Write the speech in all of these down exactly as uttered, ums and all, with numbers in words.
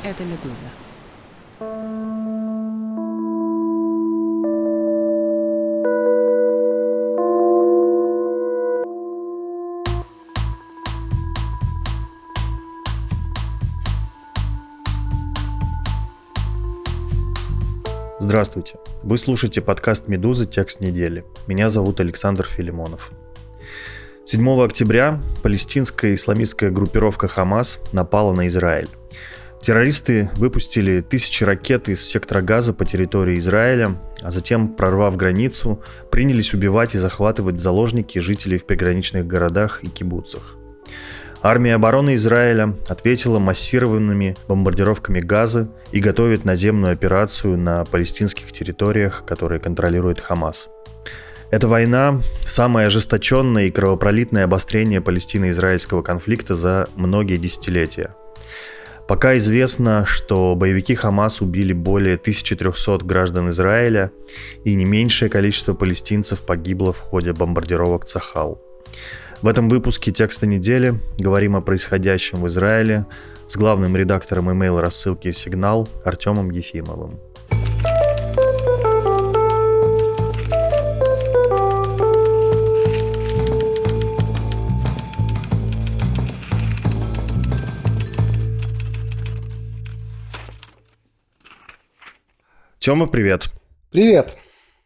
Это «Медуза». Здравствуйте! Вы слушаете подкаст «Медуза. Текст недели». Меня зовут Александр Филимонов. седьмого октября палестинская исламистская группировка «Хамас» напала на Израиль. Террористы выпустили тысячи ракет из сектора Газа по территории Израиля, а затем, прорвав границу, принялись убивать и захватывать в заложники жителей в приграничных городах и кибуцах. Армия обороны Израиля ответила массированными бомбардировками Газы и готовит наземную операцию на палестинских территориях, которые контролирует Хамас. Эта война – самое ожесточенное и кровопролитное обострение палестино-израильского конфликта за многие десятилетия. Пока известно, что боевики Хамас убили более тысяча триста граждан Израиля, и не меньшее количество палестинцев погибло в ходе бомбардировок Цахал. В этом выпуске «Текста недели» говорим о происходящем в Израиле с главным редактором имейл-рассылки «Сигнал» Артемом Ефимовым. Тёма, привет. Привет.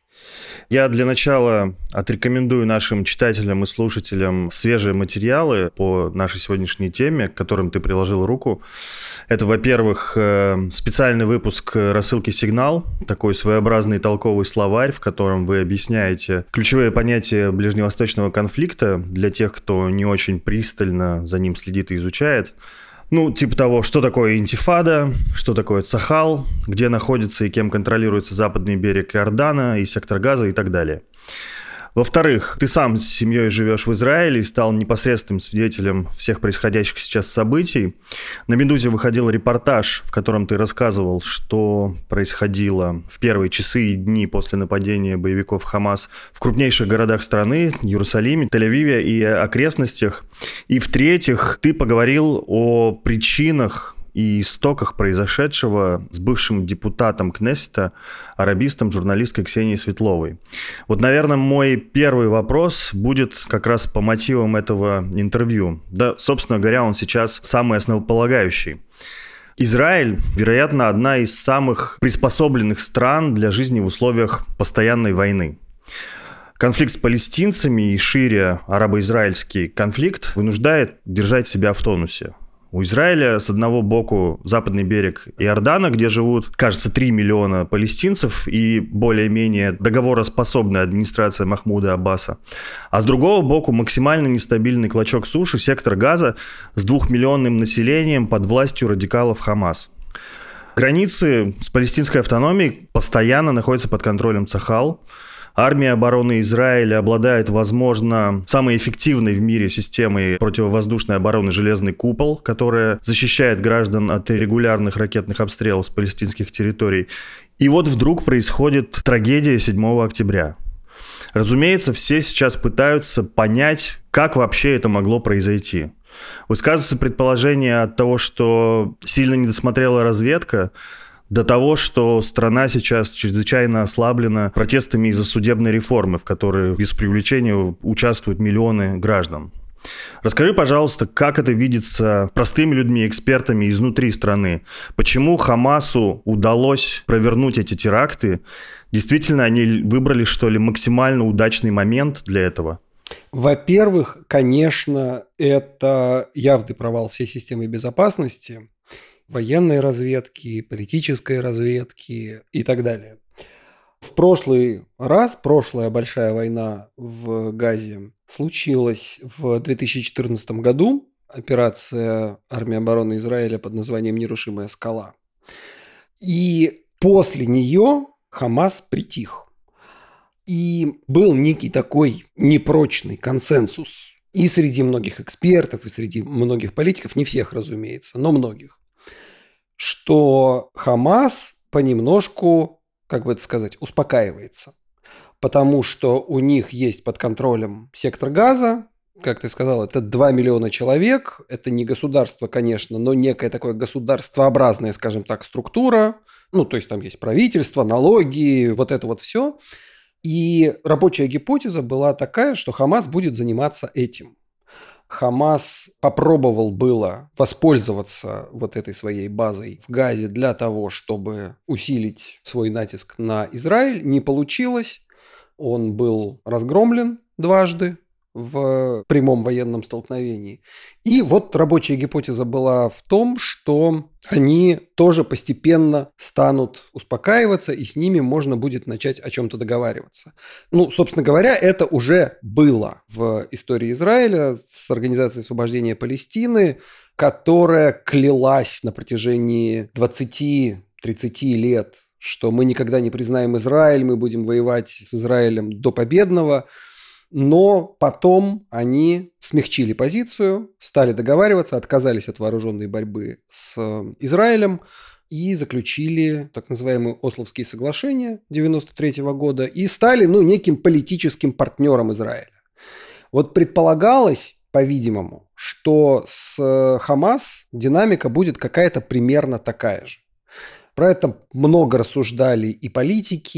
Я для начала отрекомендую нашим читателям и слушателям свежие материалы по нашей сегодняшней теме, к которым ты приложил руку. Это, во-первых, специальный выпуск рассылки «Сигнал», такой своеобразный толковый словарь, в котором вы объясняете ключевые понятия ближневосточного конфликта для тех, кто не очень пристально за ним следит и изучает. Ну, типа того, что такое интифада, что такое Цахал, где находится и кем контролируется западный берег Иордана и сектор Газа и так далее. Во-вторых, ты сам с семьей живешь в Израиле и стал непосредственным свидетелем всех происходящих сейчас событий. На «Медузе» выходил репортаж, в котором ты рассказывал, что происходило в первые часы и дни после нападения боевиков Хамас в крупнейших городах страны, Иерусалиме, Тель-Авиве и окрестностях. И в-третьих, ты поговорил о причинах и истоках произошедшего с бывшим депутатом Кнессета, арабистом, журналисткой Ксенией Светловой. Вот, наверное, мой первый вопрос будет как раз по мотивам этого интервью. Да, собственно говоря, он сейчас самый основополагающий. Израиль, вероятно, одна из самых приспособленных стран для жизни в условиях постоянной войны. Конфликт с палестинцами и шире арабо-израильский конфликт вынуждает держать себя в тонусе. У Израиля с одного боку западный берег Иордана, где живут, кажется, три миллиона палестинцев и более-менее договороспособная администрация Махмуда Аббаса. А с другого боку максимально нестабильный клочок суши, сектор Газа с двухмиллионным населением под властью радикалов Хамас. Границы с палестинской автономией постоянно находятся под контролем Цахал. Армия обороны Израиля обладает, возможно, самой эффективной в мире системой противовоздушной обороны «Железный купол», которая защищает граждан от регулярных ракетных обстрелов с палестинских территорий. И вот вдруг происходит трагедия седьмого октября. Разумеется, все сейчас пытаются понять, как вообще это могло произойти. Высказываются предположения от того, что сильно недосмотрела разведка, до того, что страна сейчас чрезвычайно ослаблена протестами из-за судебной реформы, в которой без привлечения участвуют миллионы граждан. Расскажи, пожалуйста, как это видится простыми людьми, экспертами изнутри страны? Почему Хамасу удалось провернуть эти теракты? Действительно, они выбрали, что ли, максимально удачный момент для этого? Во-первых, конечно, это явный провал всей системы безопасности, военной разведки, политической разведки и так далее. В прошлый раз, прошлая большая война в Газе случилась в две тысячи четырнадцатом году. Операция армии обороны Израиля под названием «Нерушимая скала». И после нее Хамас притих. И был некий такой непрочный консенсус и среди многих экспертов, и среди многих политиков, не всех, разумеется, но многих, что Хамас понемножку, как бы это сказать, успокаивается. Потому что у них есть под контролем сектор Газа, как ты сказал, это два миллиона человек, это не государство, конечно, но некое такое государствообразная, скажем так, структура. Ну, то есть там есть правительство, налоги, вот это вот все. И рабочая гипотеза была такая, что Хамас будет заниматься этим. Хамас попробовал было воспользоваться вот этой своей базой в Газе для того, чтобы усилить свой натиск на Израиль. Не получилось. Он был разгромлен дважды в прямом военном столкновении. И вот рабочая гипотеза была в том, что они тоже постепенно станут успокаиваться, и с ними можно будет начать о чем-то договариваться. Ну, собственно говоря, это уже было в истории Израиля с Организацией освобождения Палестины, которая клялась на протяжении двадцати-тридцати лет, что мы никогда не признаем Израиль, мы будем воевать с Израилем до победного. Но потом они смягчили позицию, стали договариваться, отказались от вооруженной борьбы с Израилем и заключили так называемые Ословские соглашения девяносто третьего года и стали, ну, неким политическим партнером Израиля. Вот предполагалось, по-видимому, что с Хамас динамика будет какая-то примерно такая же. Про это много рассуждали и политики,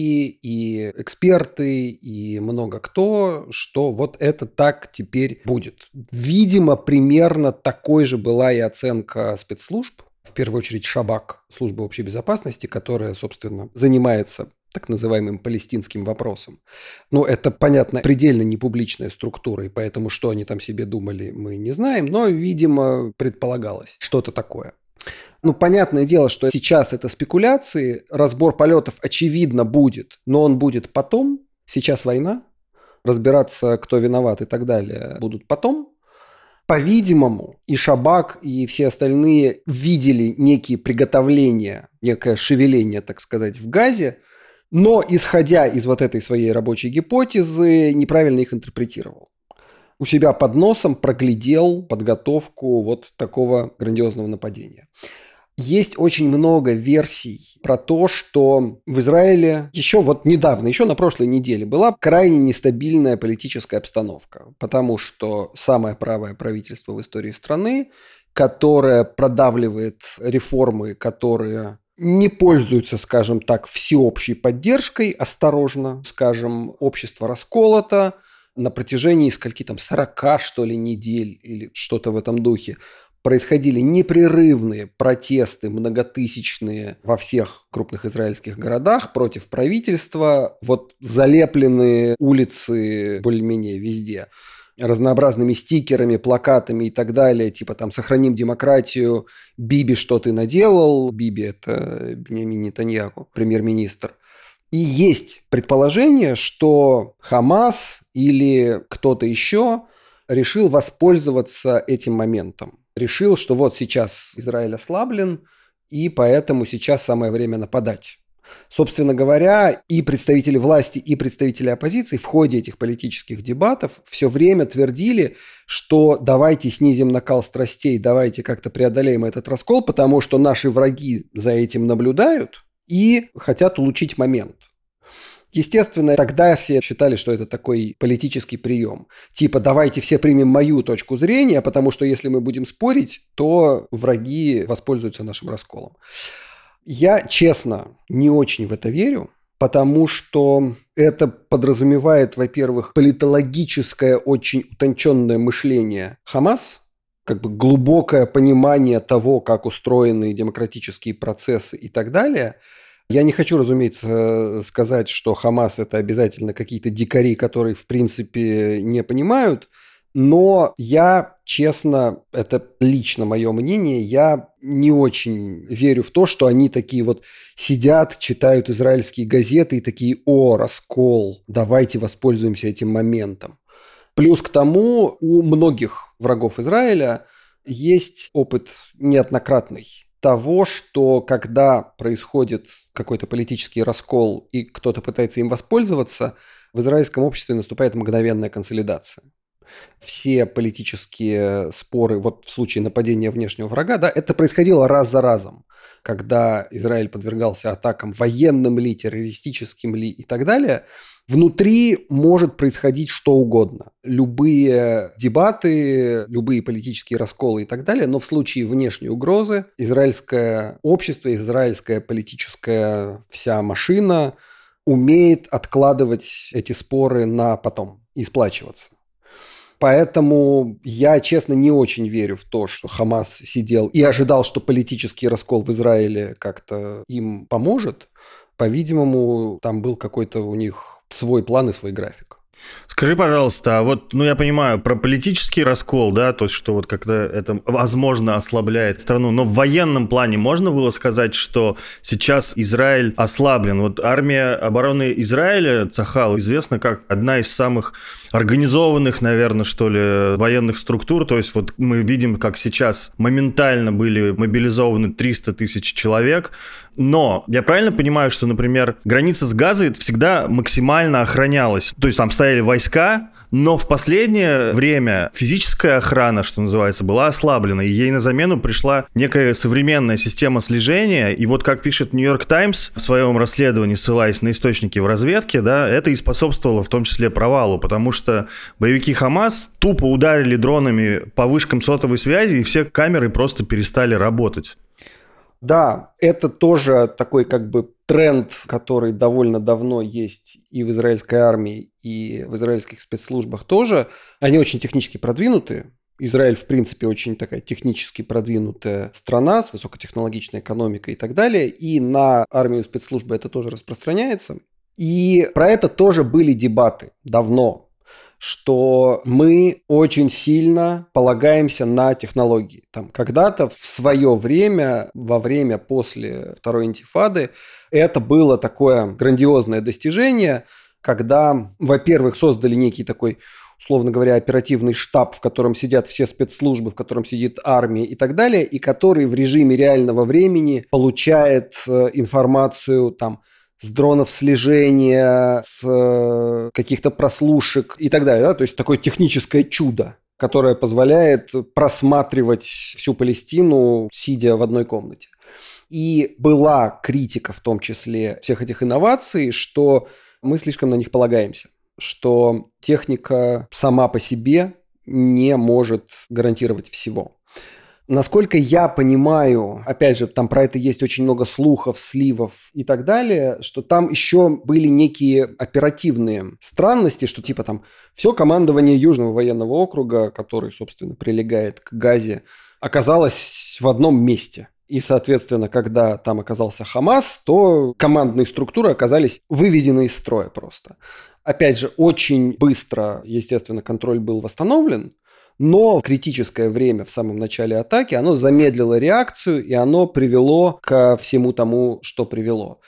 и эксперты, и много кто, что вот это так теперь будет. Видимо, примерно такой же была и оценка спецслужб, в первую очередь Шабак, служба общей безопасности, которая, собственно, занимается так называемым палестинским вопросом. Но это, понятно, предельно непубличная структура, и поэтому, что они там себе думали, мы не знаем, но, видимо, предполагалось что-то такое. Ну, понятное дело, что сейчас это спекуляции, разбор полетов, очевидно, будет, но он будет потом. Сейчас война, разбираться, кто виноват и так далее, будут потом. По-видимому, и Шабак, и все остальные видели некие приготовления, некое шевеление, так сказать, в Газе, но, исходя из вот этой своей рабочей гипотезы, неправильно их интерпретировал. У себя под носом проглядел подготовку вот такого грандиозного нападения. Есть очень много версий про то, что в Израиле еще вот недавно, еще на прошлой неделе была крайне нестабильная политическая обстановка, потому что самое правое правительство в истории страны, которое продавливает реформы, которые не пользуются, скажем так, всеобщей поддержкой, осторожно, скажем, общество расколото на протяжении скольки там сорока, что ли, недель или что-то в этом духе. Происходили непрерывные протесты, многотысячные во всех крупных израильских городах против правительства. Вот залепленные улицы более-менее везде разнообразными стикерами, плакатами и так далее. Типа там «Сохраним демократию», «Биби, что ты наделал?» Биби – это Биньямин Нетаньяху, премьер-министр. И есть предположение, что Хамас или кто-то еще решил воспользоваться этим моментом. Решил, что вот сейчас Израиль ослаблен, и поэтому сейчас самое время нападать. Собственно говоря, и представители власти, и представители оппозиции в ходе этих политических дебатов все время твердили, что давайте снизим накал страстей, давайте как-то преодолеем этот раскол, потому что наши враги за этим наблюдают и хотят улучшить момент. Естественно, тогда все считали, что это такой политический прием. Типа, давайте все примем мою точку зрения, потому что если мы будем спорить, то враги воспользуются нашим расколом. Я, честно, не очень в это верю, потому что это подразумевает, во-первых, политологическое, очень утонченное мышление Хамас, как бы глубокое понимание того, как устроены демократические процессы и так далее. Я не хочу, разумеется, сказать, что Хамас – это обязательно какие-то дикари, которые, в принципе, не понимают, но я, честно, это лично мое мнение, я не очень верю в то, что они такие вот сидят, читают израильские газеты и такие: «О, раскол, давайте воспользуемся этим моментом». Плюс к тому, у многих врагов Израиля есть опыт неоднократный того, что когда происходит какой-то политический раскол и кто-то пытается им воспользоваться, в израильском обществе наступает мгновенная консолидация. Все политические споры, вот в случае нападения внешнего врага, да, это происходило раз за разом, когда Израиль подвергался атакам военным ли, террористическим ли и так далее. Внутри может происходить что угодно. Любые дебаты, любые политические расколы и так далее, но в случае внешней угрозы израильское общество, израильская политическая вся машина умеет откладывать эти споры на потом и сплачиваться. Поэтому я, честно, не очень верю в то, что Хамас сидел и ожидал, что политический раскол в Израиле как-то им поможет. По-видимому, там был какой-то у них свой план и свой график. Скажи, пожалуйста, а вот, ну, я понимаю, про политический раскол, да, то есть, что вот как-то это, возможно, ослабляет страну, но в военном плане можно было сказать, что сейчас Израиль ослаблен? Вот армия обороны Израиля, Цахал, известна как одна из самых организованных, наверное, что ли, военных структур, то есть, вот мы видим, как сейчас моментально были мобилизованы триста тысяч человек, но я правильно понимаю, что, например, граница с Газой всегда максимально охранялась, то есть, там стояли войска, но в последнее время физическая охрана, что называется, была ослаблена, и ей на замену пришла некая современная система слежения, и вот как пишет Нью-Йорк Таймс в своем расследовании, ссылаясь на источники в разведке, да, это и способствовало в том числе провалу, потому что боевики Хамас тупо ударили дронами по вышкам сотовой связи, и все камеры просто перестали работать. Да, это тоже такой как бы тренд, который довольно давно есть и в израильской армии, и в израильских спецслужбах тоже. Они очень технически продвинутые. Израиль, в принципе, очень такая технически продвинутая страна с высокотехнологичной экономикой и так далее. И на армию спецслужбы это тоже распространяется. И про это тоже были дебаты давно, что мы очень сильно полагаемся на технологии. Там когда-то в свое время, во время после Второй интифады, это было такое грандиозное достижение, когда, во-первых, создали некий такой, условно говоря, оперативный штаб, в котором сидят все спецслужбы, в котором сидит армия и так далее, и который в режиме реального времени получает информацию там, с дронов слежения, с каких-то прослушек и так далее. Да? То есть такое техническое чудо, которое позволяет просматривать всю Палестину, сидя в одной комнате. И была критика в том числе всех этих инноваций, что мы слишком на них полагаемся, что техника сама по себе не может гарантировать всего. Насколько я понимаю, опять же, там про это есть очень много слухов, сливов и так далее, что там еще были некие оперативные странности, что типа там все командование Южного военного округа, который, собственно, прилегает к Газе, оказалось в одном месте. И, соответственно, когда там оказался Хамас, то командные структуры оказались выведены из строя просто. Опять же, очень быстро, естественно, контроль был восстановлен, но в критическое время в самом начале атаки оно замедлило реакцию, и оно привело ко всему тому, что привело.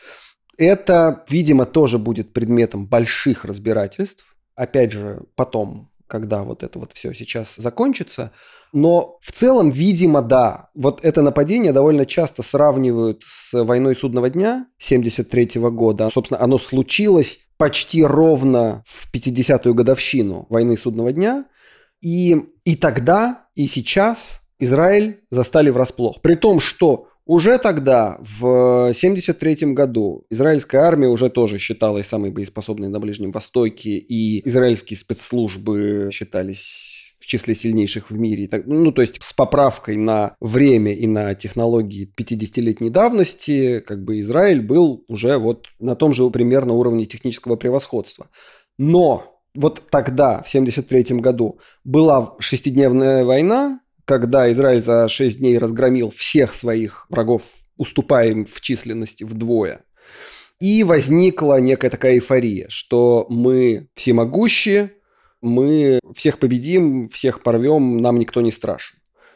Это, видимо, тоже будет предметом больших разбирательств. Опять же, потом, когда вот это вот все сейчас закончится. Но в целом, видимо, да. Вот это нападение довольно часто сравнивают с войной судного дня семьдесят третьего года. Собственно, оно случилось почти ровно в пятидесятую годовщину войны судного дня. И, и тогда, и сейчас Израиль застали врасплох. При том, что уже тогда, в семьдесят третьем году, израильская армия уже тоже считалась самой боеспособной на Ближнем Востоке, и израильские спецслужбы считались в числе сильнейших в мире. Ну, то есть с поправкой на время и на технологии пятидесятилетней давности, как бы Израиль был уже вот на том же примерно уровне технического превосходства. Но вот тогда, в семьдесят третьем году, была шестидневная война, когда Израиль за шесть дней разгромил всех своих врагов, уступая им в численности вдвое. И возникла некая такая эйфория, что мы всемогущие, мы всех победим, всех порвем, нам никто не страшен.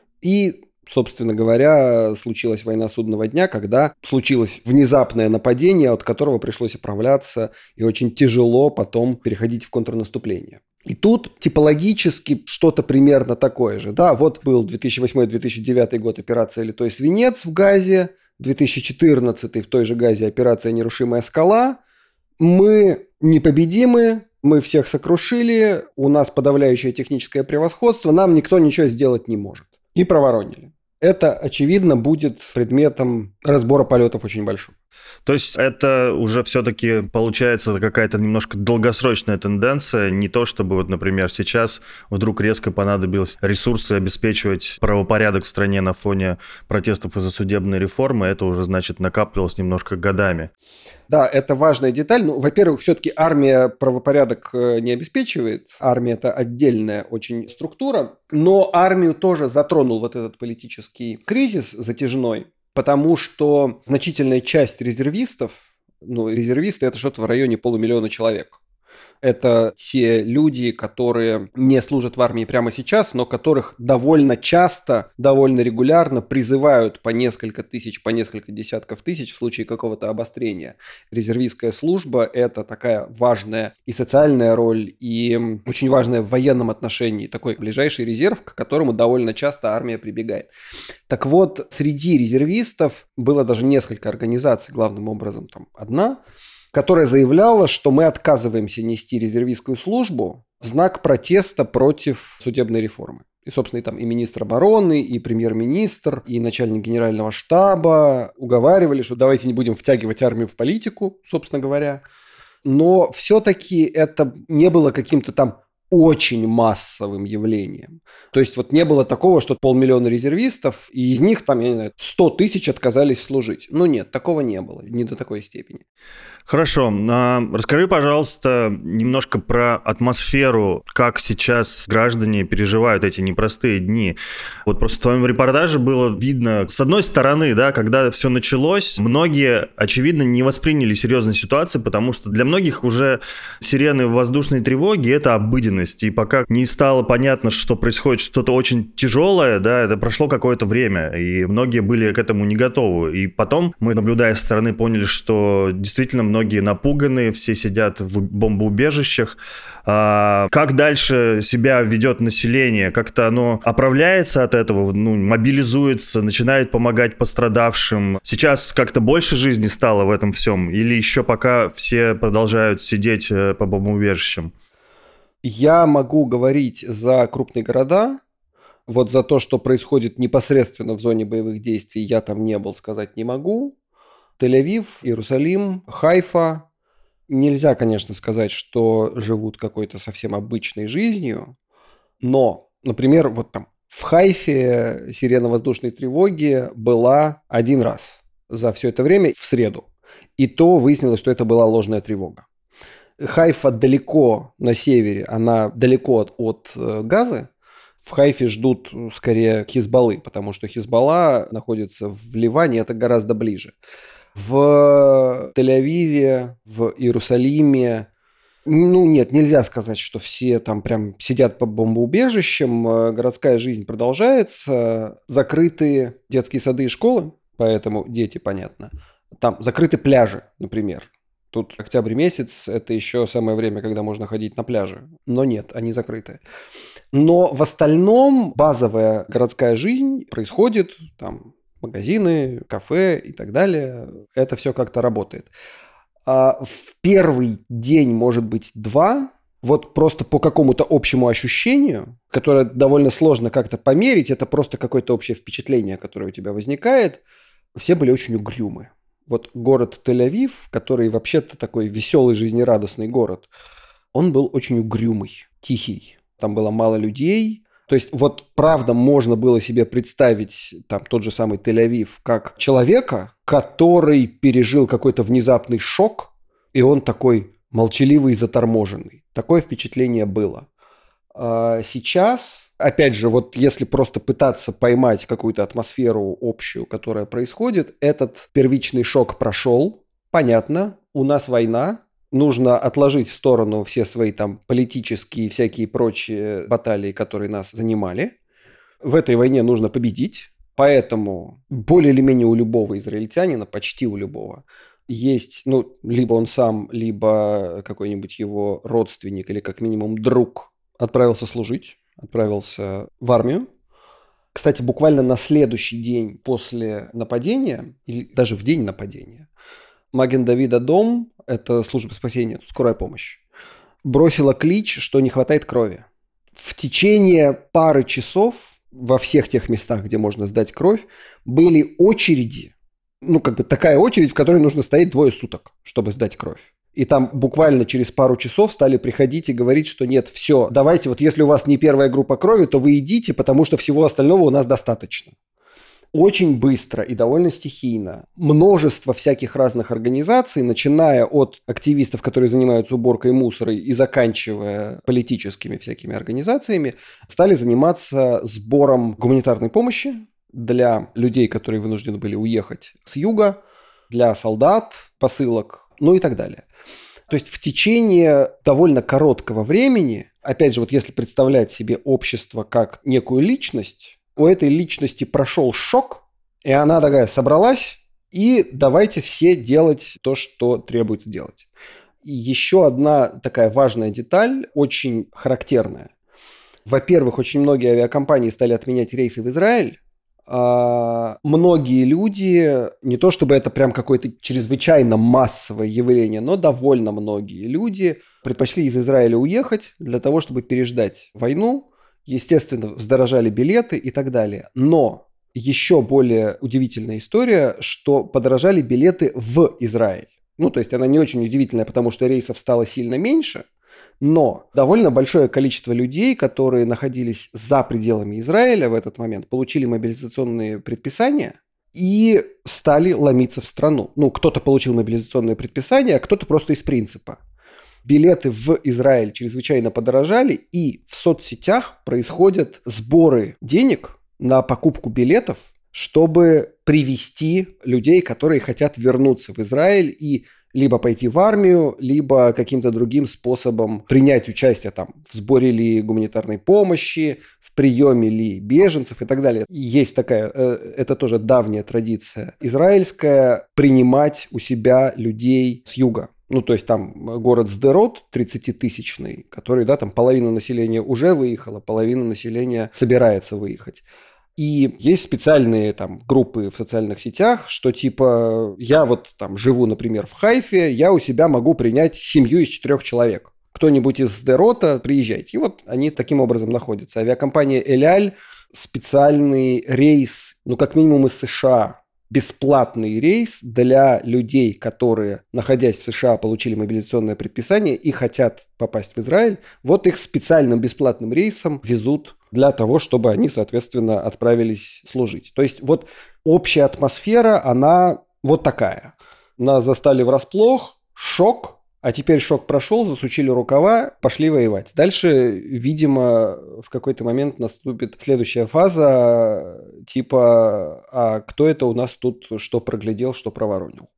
И, собственно говоря, случилась война судного дня, когда случилось внезапное нападение, от которого пришлось оправляться, и очень тяжело потом переходить в контрнаступление. И тут типологически что-то примерно такое же. Да, вот был две тысячи восьмой - две тысячи девятый год операция «Литой свинец» в Газе, две тысячи четырнадцатый в той же Газе операция «Нерушимая скала». Мы непобедимы, мы всех сокрушили, у нас подавляющее техническое превосходство, нам никто ничего сделать не может. И проворонили. Это, очевидно, будет предметом разбора полетов очень большого. То есть это уже все-таки получается какая-то немножко долгосрочная тенденция, не то чтобы, вот, например, сейчас вдруг резко понадобилось ресурсы обеспечивать правопорядок в стране на фоне протестов из-за судебной реформы, это уже, значит, накапливалось немножко годами. Да, это важная деталь. Ну, во-первых, все-таки армия правопорядок не обеспечивает. Армия – это отдельная очень структура. Но армию тоже затронул вот этот политический кризис затяжной, потому что значительная часть резервистов, ну, резервисты – это что-то в районе полумиллиона человек. Это те люди, которые не служат в армии прямо сейчас, но которых довольно часто, довольно регулярно призывают по несколько тысяч, по несколько десятков тысяч в случае какого-то обострения. Резервистская служба – это такая важная и социальная роль, и очень важная в военном отношении, такой ближайший резерв, к которому довольно часто армия прибегает. Так вот, среди резервистов было даже несколько организаций, главным образом там одна, которая заявляла, что мы отказываемся нести резервистскую службу в знак протеста против судебной реформы. И, собственно, и там и министр обороны, и премьер-министр, и начальник генерального штаба уговаривали, что давайте не будем втягивать армию в политику, собственно говоря. Но все-таки это не было каким-то там очень массовым явлением. То есть вот не было такого, что полмиллиона резервистов, и из них там, я не знаю, сто тысяч отказались служить. Ну нет, такого не было, не до такой степени. Хорошо. А расскажи, пожалуйста, немножко про атмосферу, как сейчас граждане переживают эти непростые дни. Вот просто в твоем репортаже было видно, с одной стороны, да, когда все началось, многие, очевидно, не восприняли серьезной ситуации, потому что для многих уже сирены воздушной тревоги – это обыденность. И пока не стало понятно, что происходит что-то очень тяжелое, да, это прошло какое-то время, и многие были к этому не готовы. И потом мы, наблюдая со стороны, поняли, что действительно многие напуганы, все сидят в бомбоубежищах. А как дальше себя ведет население? Как-то оно оправляется от этого, ну, мобилизуется, начинает помогать пострадавшим? Сейчас как-то больше жизни стало в этом всем? Или еще пока все продолжают сидеть по бомбоубежищам? Я могу говорить за крупные города. Вот за то, что происходит непосредственно в зоне боевых действий, я там не был, сказать не могу. Тель-Авив, Иерусалим, Хайфа. Нельзя, конечно, сказать, что живут какой-то совсем обычной жизнью, но, например, вот там в Хайфе сирена воздушной тревоги была один раз за все это время в среду. И то выяснилось, что это была ложная тревога. Хайфа далеко на севере, она далеко от, от э, Газы. В Хайфе ждут скорее Хизбаллы, потому что Хизбалла находится в Ливане, это гораздо ближе. В Тель-Авиве, в Иерусалиме, ну нет, нельзя сказать, что все там прям сидят по бомбоубежищам. Городская жизнь продолжается. Закрыты детские сады и школы, поэтому дети, понятно. Там закрыты пляжи, например. Тут октябрь месяц, это еще самое время, когда можно ходить на пляже. Но нет, они закрыты. Но в остальном базовая городская жизнь происходит, там магазины, кафе и так далее. Это все как-то работает. А в первый день, может быть, два, вот просто по какому-то общему ощущению, которое довольно сложно как-то померить, это просто какое-то общее впечатление, которое у тебя возникает, все были очень угрюмы. Вот город Тель-Авив, который вообще-то такой веселый, жизнерадостный город, он был очень угрюмый, тихий. Там было мало людей. То есть вот правда можно было себе представить там тот же самый Тель-Авив как человека, который пережил какой-то внезапный шок, и он такой молчаливый и заторможенный. Такое впечатление было. А сейчас, опять же, вот если просто пытаться поймать какую-то атмосферу общую, которая происходит, этот первичный шок прошел, понятно, у нас война, нужно отложить в сторону все свои там политические и всякие прочие баталии, которые нас занимали. В этой войне нужно победить, поэтому более или менее у любого израильтянина, почти у любого, есть, ну, либо он сам, либо какой-нибудь его родственник или как минимум друг отправился служить, отправился в армию. Кстати, буквально на следующий день после нападения, или даже в день нападения, Маген-Давид-Адом, это служба спасения, скорая помощь, бросила клич, что не хватает крови. В течение пары часов во всех тех местах, где можно сдать кровь, были очереди ну, как бы такая очередь, в которой нужно стоять двое суток, чтобы сдать кровь. И там буквально через пару часов стали приходить и говорить, что нет, все, давайте, вот если у вас не первая группа крови, то вы идите, потому что всего остального у нас достаточно. Очень быстро и довольно стихийно множество всяких разных организаций, начиная от активистов, которые занимаются уборкой мусора, и заканчивая политическими всякими организациями, стали заниматься сбором гуманитарной помощи для людей, которые вынуждены были уехать с юга, для солдат, посылок, ну и так далее. То есть в течение довольно короткого времени, опять же, вот если представлять себе общество как некую личность, у этой личности прошел шок, и она такая собралась, и давайте все делать то, что требуется делать. И еще одна такая важная деталь, очень характерная. Во-первых, очень многие авиакомпании стали отменять рейсы в Израиль. А многие люди, не то чтобы это прям какое-то чрезвычайно массовое явление, но довольно многие люди предпочли из Израиля уехать для того, чтобы переждать войну. Естественно, вздорожали билеты и так далее. Но еще более удивительная история, что подорожали билеты в Израиль. Ну, то есть она не очень удивительная, потому что рейсов стало сильно меньше, но довольно большое количество людей, которые находились за пределами Израиля в этот момент, получили мобилизационные предписания и стали ломиться в страну. Ну, кто-то получил мобилизационное предписание, а кто-то просто из принципа. Билеты в Израиль чрезвычайно подорожали, и в соцсетях происходят сборы денег на покупку билетов, чтобы привести людей, которые хотят вернуться в Израиль и либо пойти в армию, либо каким-то другим способом принять участие там, в сборе ли гуманитарной помощи, в приеме ли беженцев и так далее. Есть такая, это тоже давняя традиция израильская, принимать у себя людей с юга. Ну, то есть там город Сдерот тридцатитысячный, который, да, там половина населения уже выехала, половина населения собирается выехать. И есть специальные там группы в социальных сетях, что типа я вот там живу, например, в Хайфе, я у себя могу принять семью из четырех человек. Кто-нибудь из Сдерота, приезжайте. И вот они таким образом находятся. Авиакомпания Эль Аль, специальный рейс, ну как минимум из США, бесплатный рейс для людей, которые, находясь в США, получили мобилизационное предписание и хотят попасть в Израиль. Вот их специальным бесплатным рейсом везут для того, чтобы они, соответственно, отправились служить. То есть вот общая атмосфера, она вот такая. Нас застали врасплох, шок, а теперь шок прошел, засучили рукава, пошли воевать. Дальше, видимо, в какой-то момент наступит следующая фаза, типа, а кто это у нас тут что проглядел, что проворонил?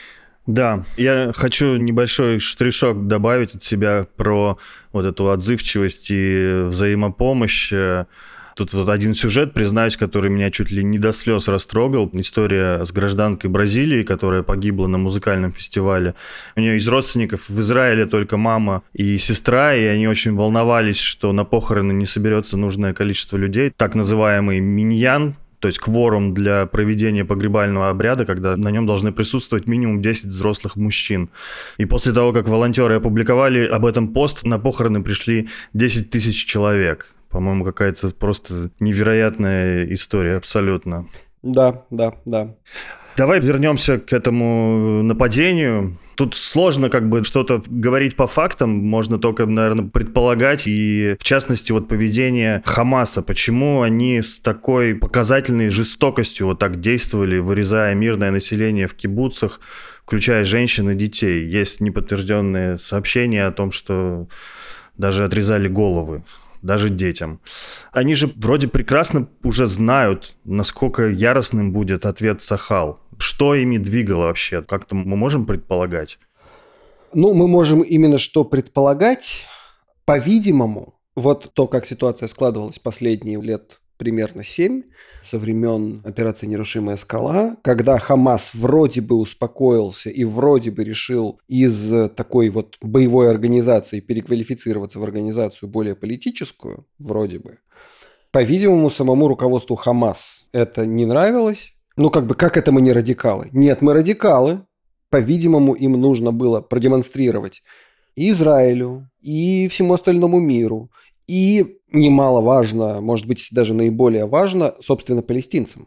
Да, я хочу небольшой штришок добавить от себя про вот эту отзывчивость и взаимопомощь. Тут вот один сюжет, признаюсь, который меня чуть ли не до слез растрогал. История с гражданкой Бразилии, которая погибла на музыкальном фестивале. У нее из родственников в Израиле только мама и сестра, и они очень волновались, что на похороны не соберется нужное количество людей. Так называемый миньян, то есть кворум для проведения погребального обряда, когда на нем должны присутствовать минимум десять взрослых мужчин. И после того, как волонтеры опубликовали об этом пост, на похороны пришли десять тысяч человек. По-моему, какая-то просто невероятная история, абсолютно. Да, да, да. Давай вернемся к этому нападению. Тут сложно как бы что-то говорить по фактам, можно только, наверное, предполагать. И, в частности, вот поведение Хамаса. Почему они с такой показательной жестокостью вот так действовали, вырезая мирное население в кибуцах, включая женщин и детей. Есть неподтвержденные сообщения о том, что даже отрезали головы. Даже детям. Они же вроде прекрасно уже знают, насколько яростным будет ответ Сахал. Что ими двигало вообще? Как-то мы можем предполагать? Ну, мы можем именно что предполагать. По-видимому, вот то, как ситуация складывалась последние лет примерно семь, со времен операции «Нерушимая скала», когда Хамас вроде бы успокоился и вроде бы решил из такой вот боевой организации переквалифицироваться в организацию более политическую, вроде бы. По-видимому, самому руководству Хамас это не нравилось. Ну, как бы, как это мы не радикалы? Нет, мы радикалы. По-видимому, им нужно было продемонстрировать и Израилю, и всему остальному миру, и немаловажно, может быть, даже наиболее важно, собственно, палестинцам,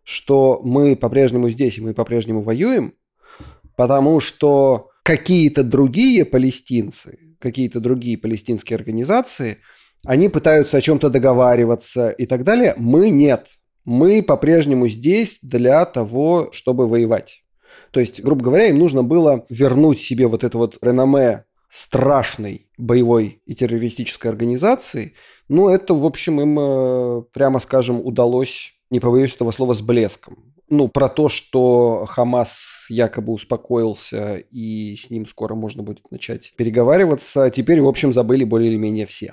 что мы по-прежнему здесь и мы по-прежнему воюем, потому что какие-то другие палестинцы, какие-то другие палестинские организации, они пытаются о чем-то договариваться и так далее. Мы нет. Мы по-прежнему здесь для того, чтобы воевать. То есть, грубо говоря, им нужно было вернуть себе вот это вот реноме страшной боевой и террористической организации. Ну, это, в общем, им, прямо скажем, удалось, не побоюсь этого слова, с блеском. Ну, про то, что Хамас якобы успокоился и с ним скоро можно будет начать переговариваться, теперь, в общем, забыли более или менее все.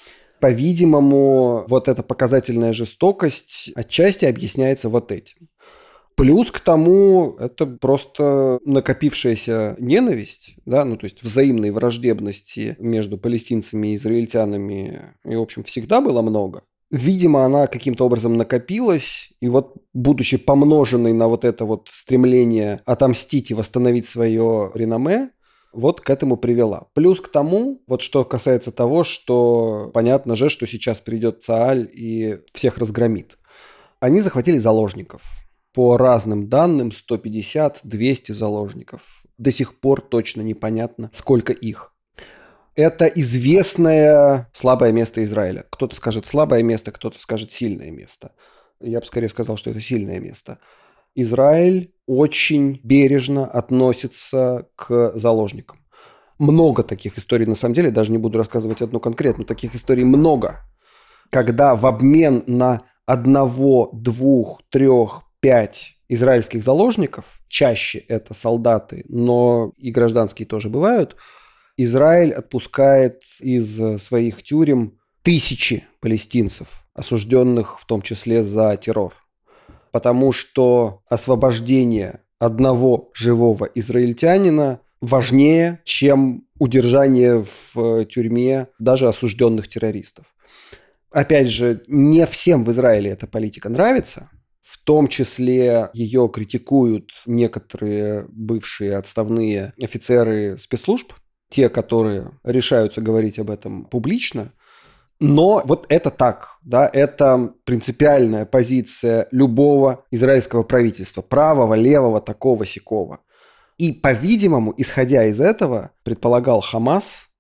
По-видимому, вот эта показательная жестокость отчасти объясняется вот этим. Плюс к тому, это просто накопившаяся ненависть, да, ну, то есть взаимной враждебности между палестинцами и израильтянами, и, в общем, всегда было много. Видимо, она каким-то образом накопилась, и вот, будучи помноженной на вот это вот стремление отомстить и восстановить свое реноме, вот к этому привела. Плюс к тому, вот что касается того, что понятно же, что сейчас придет Цааль и всех разгромит. Они захватили заложников. По разным данным, сто пятьдесят - двести заложников. До сих пор точно непонятно, сколько их. Это известное слабое место Израиля. Кто-то скажет слабое место, кто-то скажет сильное место. Я бы скорее сказал, что это сильное место. Израиль очень бережно относится к заложникам. Много таких историй, на самом деле, даже не буду рассказывать одну конкретную, таких историй много. Когда в обмен на одного, двух, трех, пять израильских заложников, чаще это солдаты, но и гражданские тоже бывают, Израиль отпускает из своих тюрем тысячи палестинцев, осужденных в том числе за террор. Потому что освобождение одного живого израильтянина важнее, чем удержание в тюрьме даже осужденных террористов. Опять же, не всем в Израиле эта политика нравится. В том числе ее критикуют некоторые бывшие отставные офицеры спецслужб, те, которые решаются говорить об этом публично. Но вот это так, да, это принципиальная позиция любого израильского правительства, правого, левого, такого, сякого. И, по-видимому, исходя из этого, предполагал Хамас,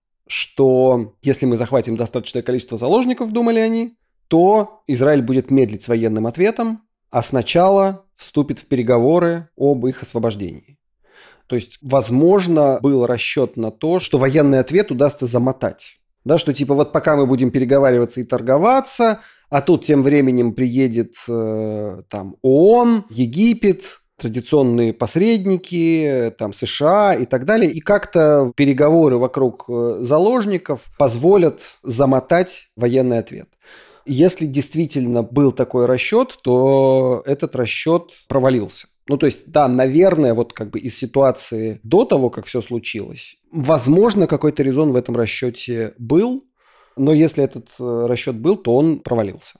что если мы захватим достаточное количество заложников, думали они, то Израиль будет медлить с военным ответом, а сначала вступит в переговоры об их освобождении. То есть, возможно, был расчет на то, что военный ответ удастся замотать. Да, что типа вот пока мы будем переговариваться и торговаться, а тут тем временем приедет э, там ООН, Египет, традиционные посредники, там США и так далее. И как-то переговоры вокруг заложников позволят замотать военный ответ. Если действительно был такой расчет, то этот расчет провалился. Ну, то есть, да, наверное, вот как бы из ситуации до того, как все случилось, возможно, какой-то резон в этом расчете был, но если этот расчет был, то он провалился.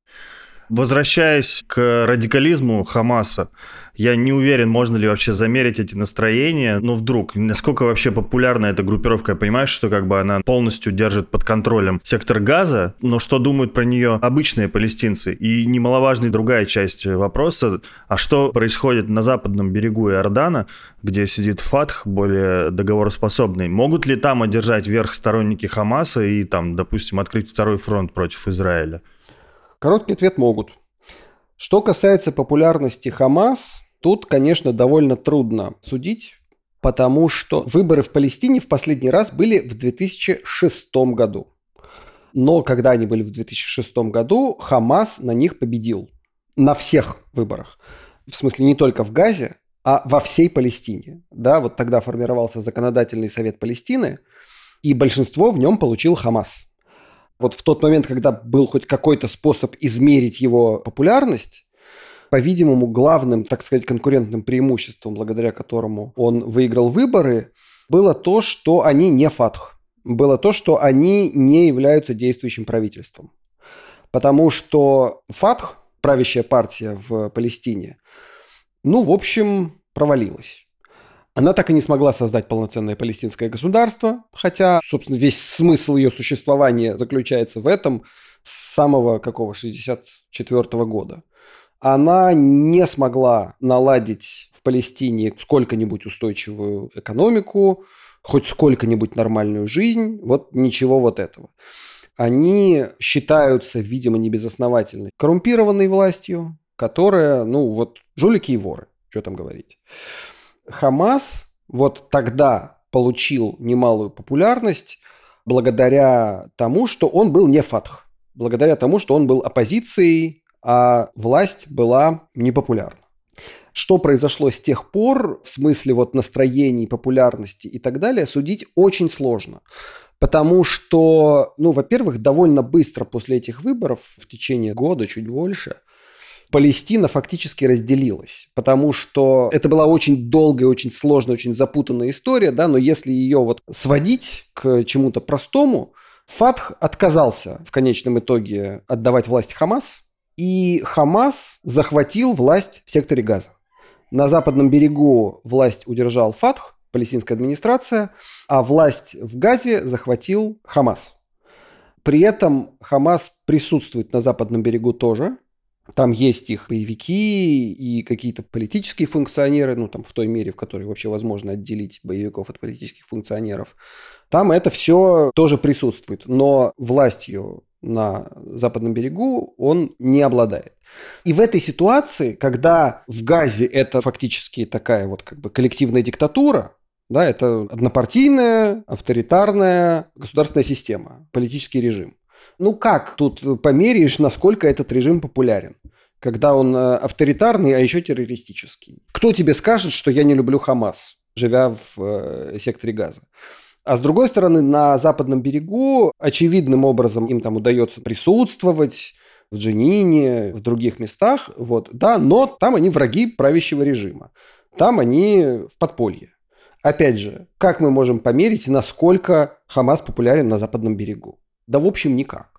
Возвращаясь к радикализму Хамаса, я не уверен, можно ли вообще замерить эти настроения, но вдруг, насколько вообще популярна эта группировка, я понимаю, что как бы она полностью держит под контролем сектор Газа, но что думают про нее обычные палестинцы? И немаловажная другая часть вопроса, а что происходит на западном берегу Иордана, где сидит Фатх, более договороспособный? Могут ли там одержать верх сторонники Хамаса и там, допустим, открыть второй фронт против Израиля? Короткий ответ – могут. Что касается популярности Хамас, тут, конечно, довольно трудно судить, потому что выборы в Палестине в последний раз были в две тысячи шестом году. Но когда они были в две тысячи шестом году, Хамас на них победил. На всех выборах. В смысле, не только в Газе, а во всей Палестине. Да, вот тогда формировался Законодательный совет Палестины, и большинство в нем получил Хамас. Вот в тот момент, когда был хоть какой-то способ измерить его популярность, по-видимому, главным, так сказать, конкурентным преимуществом, благодаря которому он выиграл выборы, было то, что они не Фатх. Было то, что они не являются действующим правительством. Потому что Фатх, правящая партия в Палестине, ну, в общем, провалилась. Она так и не смогла создать полноценное палестинское государство, хотя, собственно, весь смысл ее существования заключается в этом с самого какого шестьдесят четвёртого года. она не смогла наладить в Палестине сколько-нибудь устойчивую экономику, хоть сколько-нибудь нормальную жизнь, вот ничего вот этого. Они считаются, видимо, небезосновательно коррумпированной властью, которая, ну вот, жулики и воры, что там говорить. Хамас вот тогда получил немалую популярность благодаря тому, что он был не Фатх, благодаря тому, что он был оппозицией, а власть была непопулярна. Что произошло с тех пор, в смысле вот настроений, популярности и так далее, судить очень сложно. Потому что, ну, во-первых, довольно быстро после этих выборов, в течение года, чуть больше, Палестина фактически разделилась. Потому что это была очень долгая, очень сложная, очень запутанная история, да, но если ее вот сводить к чему-то простому, Фатх отказался в конечном итоге отдавать власть Хамас, и Хамас захватил власть в секторе Газа. На западном берегу власть удержал Фатх, палестинская администрация, а власть в Газе захватил Хамас. При этом Хамас присутствует на западном берегу тоже. Там есть их боевики и какие-то политические функционеры, ну там в той мере, в которой вообще возможно отделить боевиков от политических функционеров. Там это все тоже присутствует, но властью на западном берегу он не обладает. И в этой ситуации, когда в Газе это фактически такая вот как бы коллективная диктатура, да, это однопартийная, авторитарная государственная система, политический режим. Ну как тут померяешь, насколько этот режим популярен, когда он авторитарный, а еще террористический? Кто тебе скажет, что я не люблю Хамас, живя в э, секторе Газа? А с другой стороны, на западном берегу очевидным образом им там удается присутствовать в Дженине, в других местах, вот, да, но там они враги правящего режима, там они в подполье. Опять же, как мы можем померить, насколько Хамас популярен на западном берегу? Да, в общем, никак.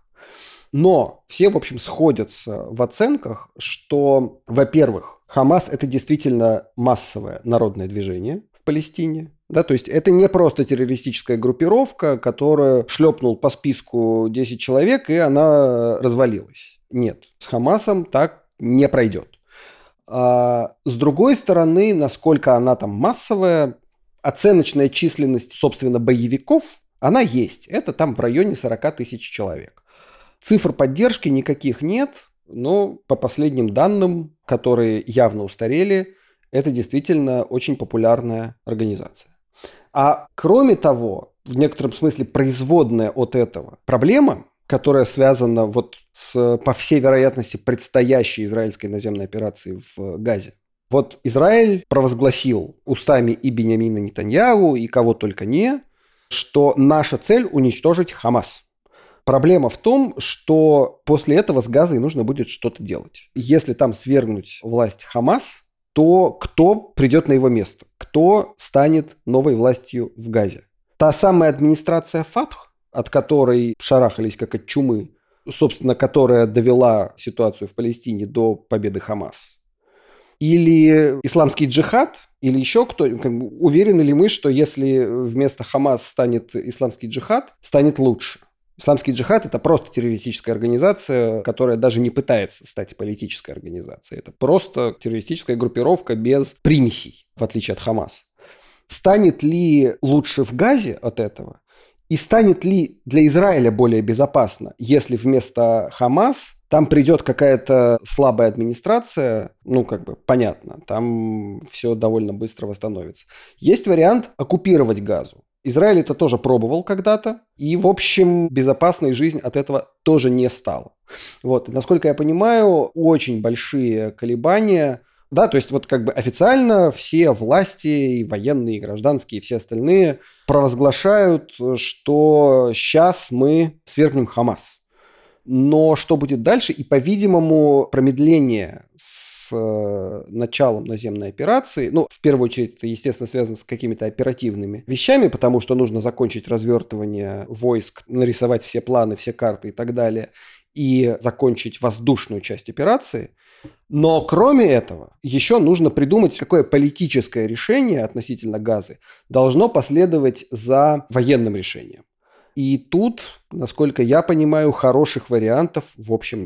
Но все, в общем, сходятся в оценках, что, во-первых, Хамас – это действительно массовое народное движение в Палестине. Да, то есть это не просто террористическая группировка, которая шлепнул по списку десять человек, и она развалилась. Нет, с Хамасом так не пройдет. А с другой стороны, насколько она там массовая, оценочная численность, собственно, боевиков, она есть. Это там в районе сорок тысяч человек. Цифр поддержки никаких нет, но по последним данным, которые явно устарели, это действительно очень популярная организация. А кроме того, в некотором смысле производная от этого проблема, которая связана вот с, по всей вероятности, предстоящей израильской наземной операцией в Газе. Вот Израиль провозгласил устами и Биньямина Нетаньяху, и кого только не, что наша цель – уничтожить Хамас. Проблема в том, что после этого с Газой нужно будет что-то делать. Если там свергнуть власть Хамас, то кто придет на его место? Кто станет новой властью в Газе? Та самая администрация Фатх, от которой шарахались как от чумы, собственно, которая довела ситуацию в Палестине до победы Хамас? Или исламский джихад? Или еще кто? Как бы, уверены ли мы, что если вместо Хамас станет исламский джихад, станет лучше? Исламский джихад – это просто террористическая организация, которая даже не пытается стать политической организацией. Это просто террористическая группировка без примесей, в отличие от Хамас. Станет ли лучше в Газе от этого? И станет ли для Израиля более безопасно, если вместо Хамас там придет какая-то слабая администрация? Ну, как бы, понятно, там все довольно быстро восстановится. Есть вариант оккупировать Газу. Израиль это тоже пробовал когда-то, и, в общем, безопасной жизнь от этого тоже не стала. Вот, насколько я понимаю, очень большие колебания, да, то есть вот как бы официально все власти, и военные, и гражданские, и все остальные провозглашают, что сейчас мы свергнем Хамас. Но что будет дальше? И, по-видимому, промедление с началом наземной операции, ну, в первую очередь, это, естественно, связано с какими-то оперативными вещами, потому что нужно закончить развертывание войск, нарисовать все планы, все карты и так далее, и закончить воздушную часть операции. Но кроме этого, еще нужно придумать, какое политическое решение относительно Газы должно последовать за военным решением. И тут, насколько я понимаю, хороших вариантов в общем нет.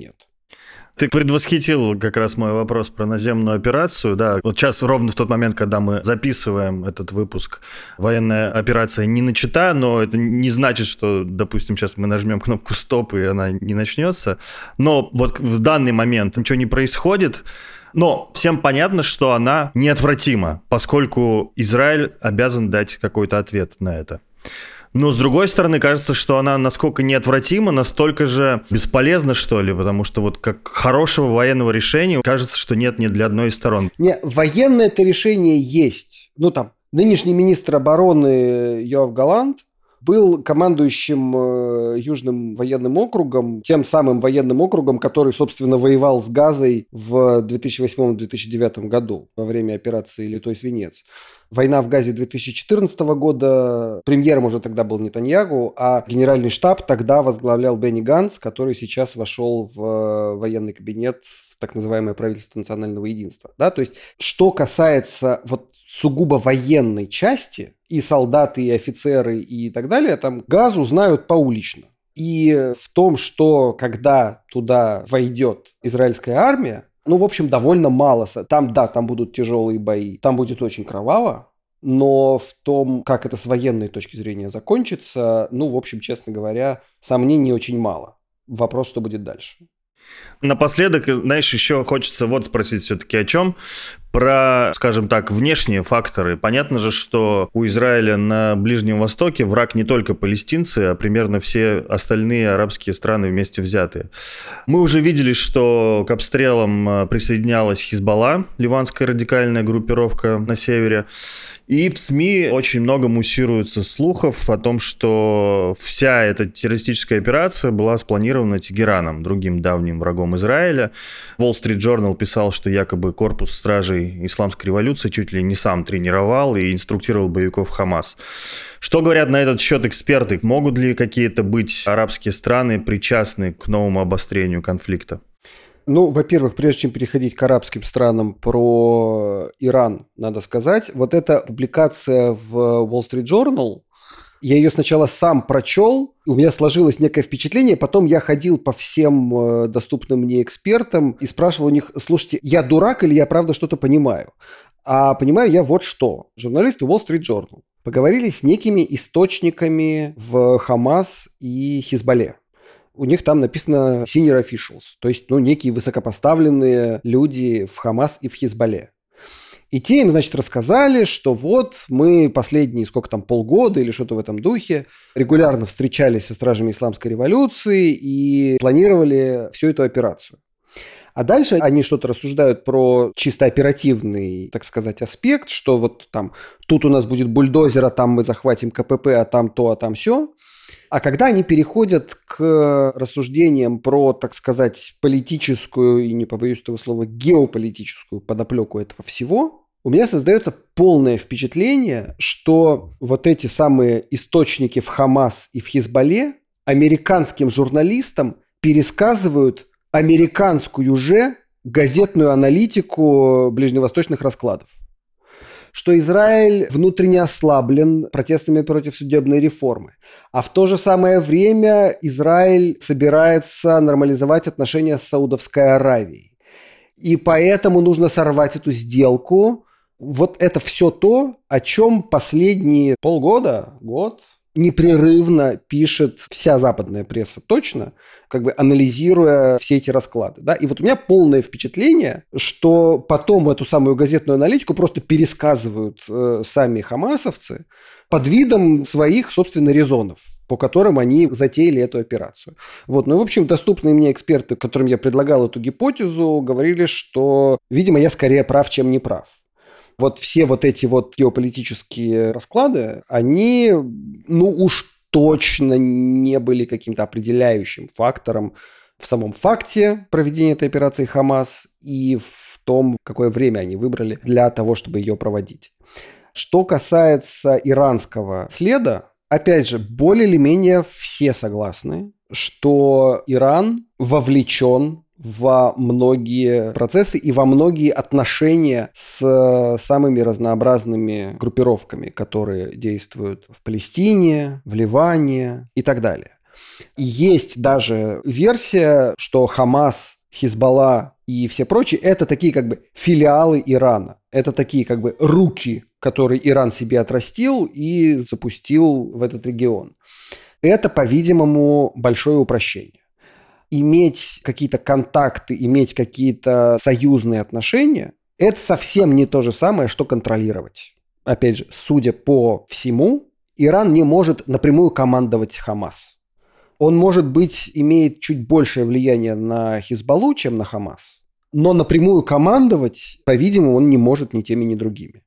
Ты предвосхитил как раз мой вопрос про наземную операцию. Да, вот сейчас ровно в тот момент, когда мы записываем этот выпуск, военная операция не начата, но это не значит, что, допустим, сейчас мы нажмем кнопку «Стоп», и она не начнется. Но вот в данный момент ничего не происходит. Но всем понятно, что она неотвратима, поскольку Израиль обязан дать какой-то ответ на это. Но, с другой стороны, кажется, что она насколько неотвратима, настолько же бесполезна, что ли, потому что вот как хорошего военного решения кажется, что нет ни для одной из сторон. Не, военное это решение есть. Ну, там, нынешний министр обороны Йоав Галант был командующим э, Южным военным округом, тем самым военным округом, который, собственно, воевал с Газой в две тысячи восьмом - две тысячи девятом году во время операции «Литой свинец». Война в Газе две тысячи четырнадцатого года, премьером уже тогда был Нетаньяху, а генеральный штаб тогда возглавлял Бенни Ганц, который сейчас вошел в военный кабинет, в так называемое правительство национального единства. Да? То есть, что касается вот сугубо военной части, и солдаты, и офицеры, и так далее, там Газу знают поулично. И в том, что когда туда войдет израильская армия, ну, в общем, довольно мало. Там, да, там будут тяжелые бои, там будет очень кроваво, но в том, как это с военной точки зрения закончится, ну, в общем, честно говоря, сомнений очень мало. Вопрос, что будет дальше. Напоследок, знаешь, еще хочется вот спросить все-таки о чем? Про, скажем так, внешние факторы. Понятно же, что у Израиля на Ближнем Востоке враг не только палестинцы, а примерно все остальные арабские страны вместе взятые. Мы уже видели, что к обстрелам присоединялась Хизбалла, ливанская радикальная группировка на севере. И в СМИ очень много муссируется слухов о том, что вся эта террористическая операция была спланирована Тегераном, другим давним врагом Израиля. Wall Street Journal писал, что якобы корпус стражей исламской революции чуть ли не сам тренировал и инструктировал боевиков Хамас. Что говорят на этот счет эксперты? Могут ли какие-то быть арабские страны причастны к новому обострению конфликта? Ну, во-первых, прежде чем переходить к арабским странам, про Иран надо сказать. Вот эта публикация в Wall Street Journal, я ее сначала сам прочел, у меня сложилось некое впечатление, потом я ходил по всем доступным мне экспертам и спрашивал у них: слушайте, я дурак или я правда что-то понимаю? А понимаю я вот что. Журналисты Wall Street Journal поговорили с некими источниками в Хамас и Хизбалле. У них там написано senior officials, то есть, ну, некие высокопоставленные люди в Хамас и в Хизбалле. И те им, значит, рассказали, что вот мы последние, сколько там, полгода или что-то в этом духе, регулярно встречались со стражами исламской революции и планировали всю эту операцию. А дальше они что-то рассуждают про чисто оперативный, так сказать, аспект, что вот там тут у нас будет бульдозер, а там мы захватим КПП, а там то, а там сё. А когда они переходят к рассуждениям про, так сказать, политическую, и не побоюсь этого слова, геополитическую подоплеку этого всего, у меня создается полное впечатление, что вот эти самые источники в Хамас и в Хизбалле американским журналистам пересказывают американскую же газетную аналитику ближневосточных раскладов. Что Израиль внутренне ослаблен протестами против судебной реформы. А в то же самое время Израиль собирается нормализовать отношения с Саудовской Аравией. И поэтому нужно сорвать эту сделку. Вот это все то, о чем последние полгода, год непрерывно пишет вся западная пресса, точно, как бы анализируя все эти расклады. Да? И вот у меня полное впечатление, что потом эту самую газетную аналитику просто пересказывают э, сами хамасовцы под видом своих, собственно, резонов, по которым они затеяли эту операцию. Вот. Ну, в общем, доступные мне эксперты, которым я предлагал эту гипотезу, говорили, что, видимо, я скорее прав, чем не прав. Вот все вот эти вот геополитические расклады, они, ну уж точно не были каким-то определяющим фактором в самом факте проведения этой операции Хамас и в том, какое время они выбрали для того, чтобы ее проводить. Что касается иранского следа, опять же, более или менее все согласны, что Иран вовлечен во многие процессы и во многие отношения с самыми разнообразными группировками, которые действуют в Палестине, в Ливане и так далее. И есть даже версия, что Хамас Хизбалла и все прочие – это такие как бы филиалы Ирана. Это такие как бы руки, которые Иран себе отрастил и запустил в этот регион. Это, по-видимому, большое упрощение. Иметь какие-то контакты, иметь какие-то союзные отношения – это совсем не то же самое, что контролировать. Опять же, судя по всему, Иран не может напрямую командовать Хамас. Он, может быть, имеет чуть большее влияние на Хизбаллу, чем на Хамас, но напрямую командовать, по-видимому, он не может ни теми, ни другими.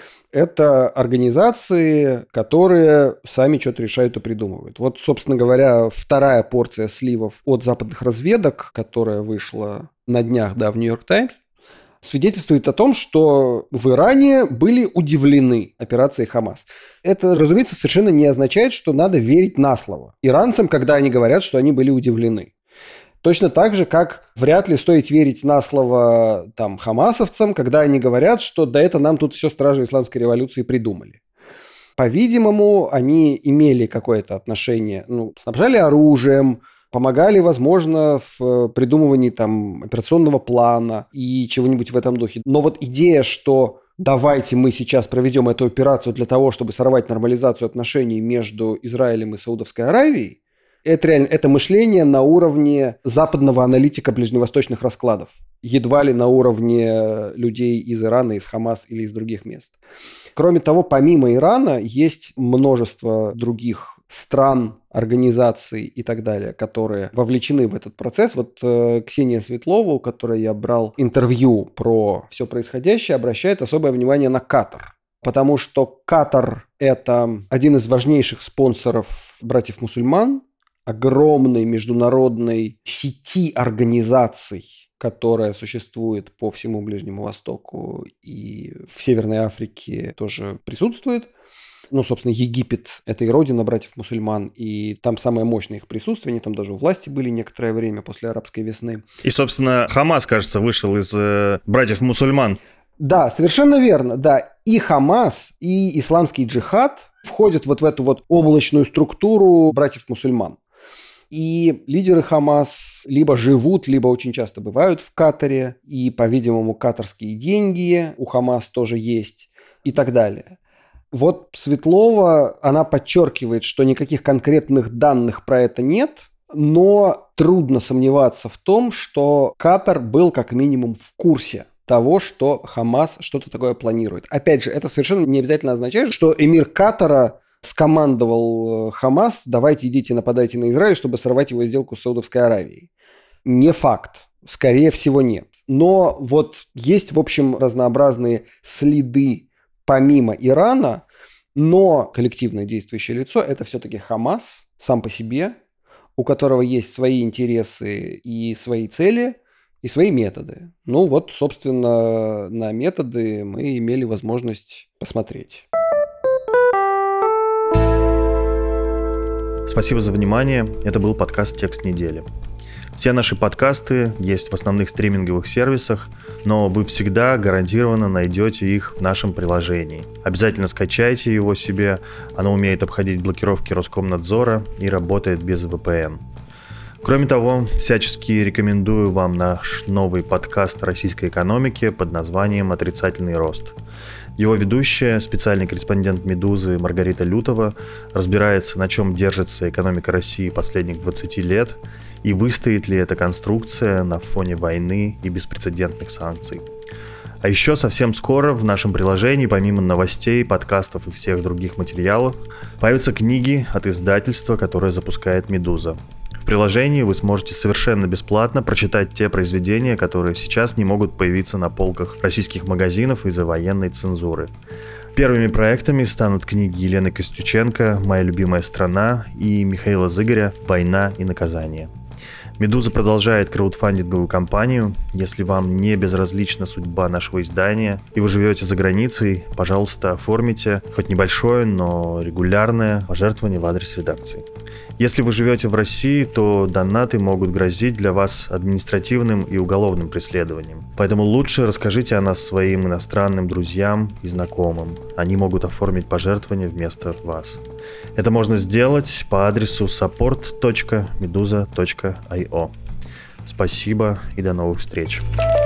Это организации, которые сами что-то решают и придумывают. Вот, собственно говоря, вторая порция сливов от западных разведок, которая вышла на днях, да, в Нью-Йорк Таймс, свидетельствует о том, что в Иране были удивлены операцией Хамас. Это, разумеется, совершенно не означает, что надо верить на слово иранцам, когда они говорят, что они были удивлены. Точно так же, как вряд ли стоит верить на слово там, хамасовцам, когда они говорят, что да это нам тут все стражи исламской революции придумали. По-видимому, они имели какое-то отношение, ну, снабжали оружием, помогали, возможно, в придумывании там, операционного плана и чего-нибудь в этом духе. Но вот идея, что давайте мы сейчас проведем эту операцию для того, чтобы сорвать нормализацию отношений между Израилем и Саудовской Аравией, это реально это мышление на уровне западного аналитика ближневосточных раскладов. Едва ли на уровне людей из Ирана, из Хамас или из других мест. Кроме того, помимо Ирана, есть множество других стран, организаций и так далее, которые вовлечены в этот процесс. Вот э, Ксения Светлова, у которой я брал интервью про все происходящее, обращает особое внимание на Катар. Потому что Катар – это один из важнейших спонсоров братьев-мусульман, огромной международной сети организаций, которая существует по всему Ближнему Востоку и в Северной Африке тоже присутствует. Ну, собственно, Египет – это и родина братьев-мусульман, и там самое мощное их присутствие, они там даже у власти были некоторое время после арабской весны. И, собственно, Хамас, кажется, вышел из э, братьев-мусульман. Да, совершенно верно, да. И Хамас, и исламский джихад входят вот в эту вот облачную структуру братьев-мусульман. И лидеры Хамас либо живут, либо очень часто бывают в Катаре, и, по-видимому, катарские деньги у Хамас тоже есть, и так далее. Вот Светлова, она подчеркивает, что никаких конкретных данных про это нет, но трудно сомневаться в том, что Катар был как минимум в курсе того, что Хамас что-то такое планирует. Опять же, это совершенно не обязательно означает, что эмир Катара скомандовал Хамас: давайте идите нападайте на Израиль, чтобы сорвать его сделку с Саудовской Аравией. Не факт. Скорее всего, нет. Но вот есть, в общем, разнообразные следы помимо Ирана, но коллективное действующее лицо – это все-таки Хамас сам по себе, у которого есть свои интересы и свои цели, и свои методы. Ну вот, собственно, на методы мы имели возможность посмотреть. Спасибо за внимание. Это был подкаст «Текст недели». Все наши подкасты есть в основных стриминговых сервисах, но вы всегда гарантированно найдете их в нашем приложении. Обязательно скачайте его себе, оно умеет обходить блокировки Роскомнадзора и работает без ви пи эн. Кроме того, всячески рекомендую вам наш новый подкаст о российской экономике под названием «Отрицательный рост». Его ведущая, специальный корреспондент «Медузы» Маргарита Лютова, разбирается, на чем держится экономика России последних двадцати лет и выстоит ли эта конструкция на фоне войны и беспрецедентных санкций. А еще совсем скоро в нашем приложении, помимо новостей, подкастов и всех других материалов, появятся книги от издательства, которое запускает «Медуза». В приложении вы сможете совершенно бесплатно прочитать те произведения, которые сейчас не могут появиться на полках российских магазинов из-за военной цензуры. Первыми проектами станут книги Елены Костюченко «Моя любимая страна» и Михаила Зыгоря «Война и наказание». «Медуза» продолжает краудфандинговую кампанию. Если вам не безразлична судьба нашего издания и вы живете за границей, пожалуйста, оформите хоть небольшое, но регулярное пожертвование в адрес редакции. Если вы живете в России, то донаты могут грозить для вас административным и уголовным преследованием. Поэтому лучше расскажите о нас своим иностранным друзьям и знакомым. Они могут оформить пожертвование вместо вас. Это можно сделать по адресу support точка meduza точка ай о. Спасибо и до новых встреч.